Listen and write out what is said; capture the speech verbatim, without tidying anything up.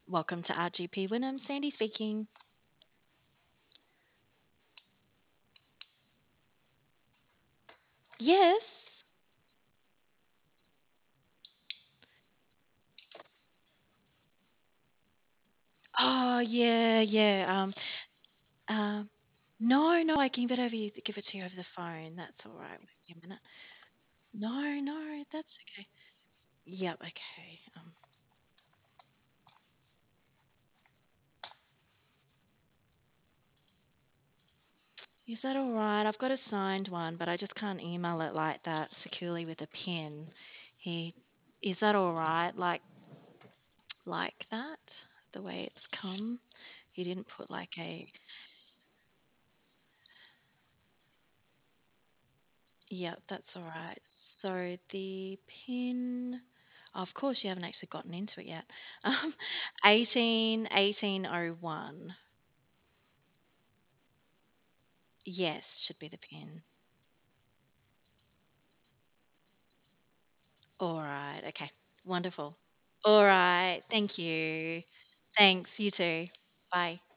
Welcome to R G P Wynnum. Sandy speaking. Yes. Oh yeah, yeah. Um, um, no, no. I can give it over you. Give it to you over the phone. That's all right. Wait a minute. No, no. That's okay. Yep. Okay. Um, is that all right? I've got a signed one, but I just can't email it like that securely with a pen. He, is that all right? Like, like that? The way it's come. He didn't put like a. Yep, that's all right. So the pin, of course, you haven't actually gotten into it yet. Um, eighteen, eighteen oh one. Yes, should be the pin. All right. Okay. Wonderful. All right. Thank you. Thanks. You too. Bye.